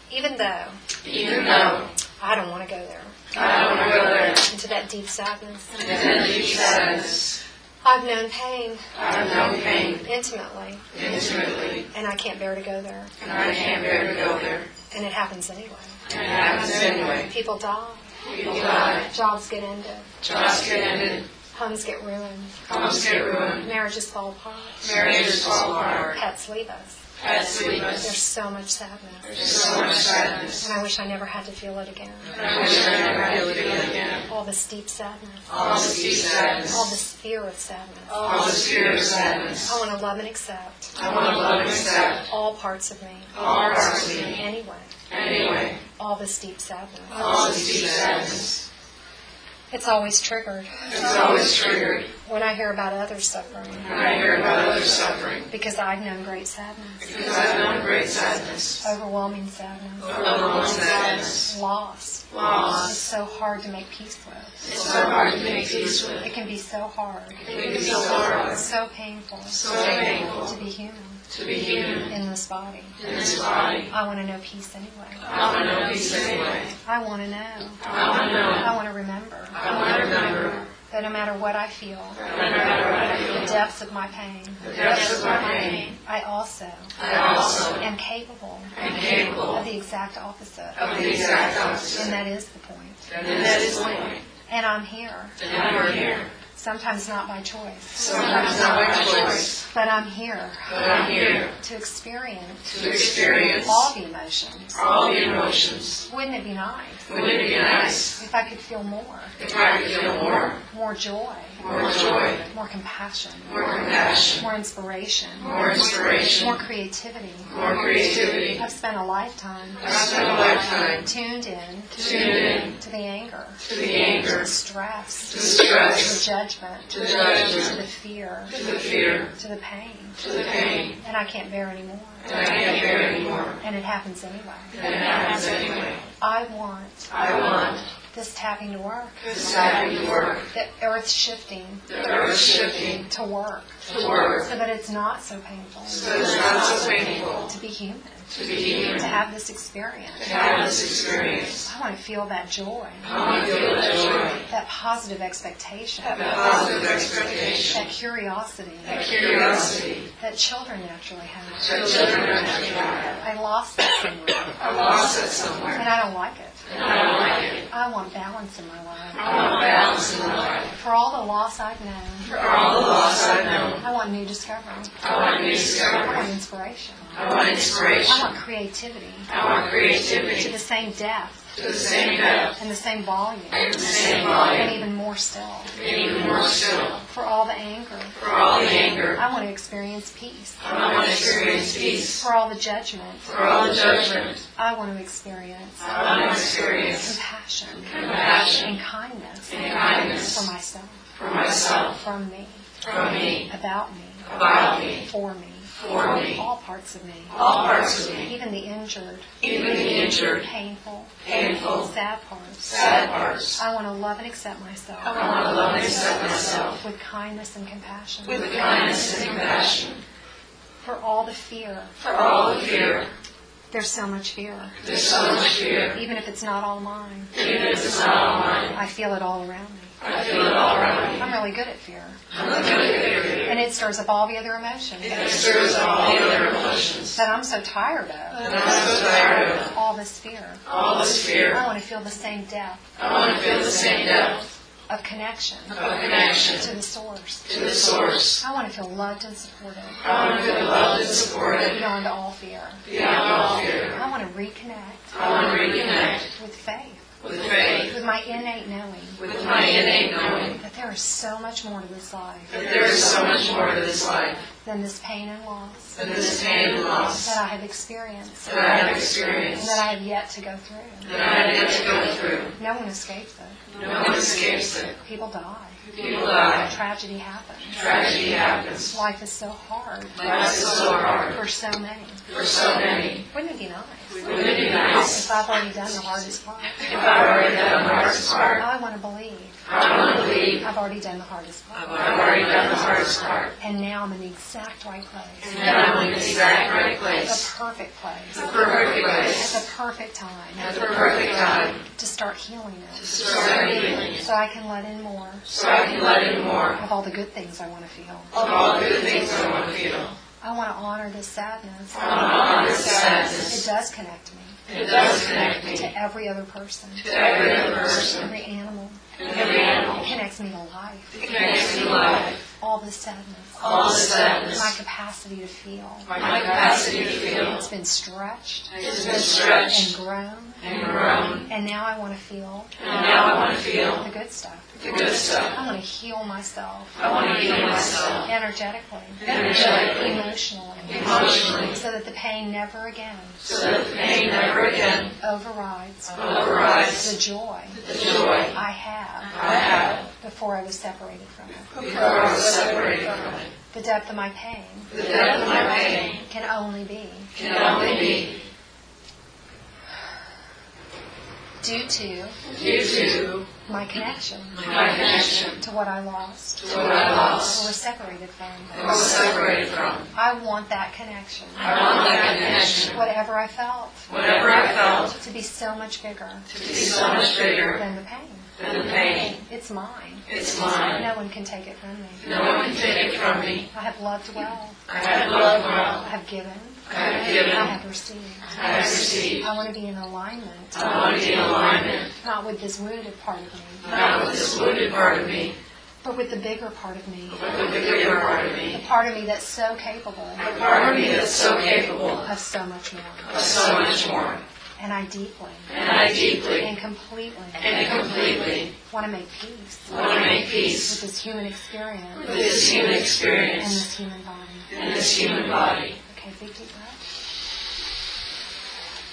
Even though I don't want to go there. Into that deep sadness. I've known pain. Intimately. And I can't bear to go there. And it happens anyway. People die. Jobs get ended. Homes get ruined. Marriages fall apart. Pets leave us. There's so much sadness. And I wish I never had to feel it again. All this deep sadness. All this fear of sadness. I want to love and accept. All parts of me. Anyway. All this deep sadness. It's always triggered. When I hear about others suffering. Because I've known great sadness. Overwhelming sadness. Loss. It's so hard to make peace with. It can be so hard. So painful. To be human. In this body. I want to know peace anyway. I want to know. I want to remember. That no matter what I feel, the depths of my pain, I also am capable of the exact opposite. And that is the point. And I'm here. Sometimes not by choice. But I'm here. To experience all the emotions. Wouldn't it be nice? If I could feel more. More joy. More compassion. More inspiration. More creativity. I've spent a lifetime tuned in to the anger, to the stress, the judgment, to the fear, to the pain. And I can't bear anymore. And it happens anyway. I want this tapping to work. The earth shifting to work. So that it's not so painful. To be human. To have this experience. I want to feel that joy. That positive expectation. That curiosity. That children naturally have. I lost that somewhere. And I don't like it. I want balance in my life. For all the loss I've known. I want new discovery. I want inspiration. I want creativity. To the same depth. And the same volume. And even more still. For all the anger. I want to experience peace. For all the judgment. I want to experience compassion. And kindness. For myself. From me. About me. For me. All parts of me. Even the injured. Painful. Sad parts. I want to love and accept myself. With kindness and compassion. For all the fear. There's so much fear. Even if it's not all mine. I feel it all around me. I'm really good at fear. And it stirs up all the other emotions. That I'm so tired of. All this fear. I want to feel the same depth. Of connection. To the source. I want to feel loved and supported. Beyond all fear. I want to reconnect. With faith. With my innate knowing. That there is so much more to this life. Than this pain and loss. That I have experienced. And that I have yet to go through. No one escapes it. People die. Tragedy happens. Life is so hard. For so many. Wouldn't it be nice? If I've already done the hardest part. I want to believe. I've already done the hardest part. And now I'm in the exact right place. The perfect place. At the perfect time. At the perfect time. To start healing it. To start healing it. So I can let in more. So I can let in more. Of all the good things I want to feel. Of all the good things I want to feel. I want to honor this sadness. I want to honor this sadness. It does connect me. It does connect me. To every other person. To every other person. Every animal. Every animal. It connects me to life. It connects me to life. All the sadness. All the sadness. My capacity to feel. My capacity to feel. It's been stretched. It's been stretched. And grown. And grown. And now I want to feel. And now I want to feel. The good stuff. The good stuff. I want to heal myself. I want to heal myself. Energetically. Energetically. Emotionally. Emotionally. So that the pain never again. So that the pain never again. Overrides. Overrides. The joy. The joy. I had. Before I was separated from it. Before I was separated from it. The depth of my pain. The depth of my pain. Can only be. Can only be. Due to. Due to. My connection. My connection. To what I lost. To what I lost. Or was separated from. Or was separated from. I want that connection. I want that connection. Whatever I felt. Whatever I felt. To be so much bigger. To be so much bigger. Than the pain. Than the pain. It's mine. It's mine. No one can take it from me. No one can take it from me. I have loved well. I have loved well. I have given. I have given. I have received. I have received. I want to be in alignment. I want to be in alignment. Not with this wounded part of me. Not with this wounded part of me. But with the bigger part of me. With the bigger part of me. The part of me that's so capable. The part of me that's so capable. Of so much more. Of so much more. And I deeply. And completely. Want to make peace. Want to make peace. With this human experience. With this human experience. And this human body. And this human body. Okay, big deep breath.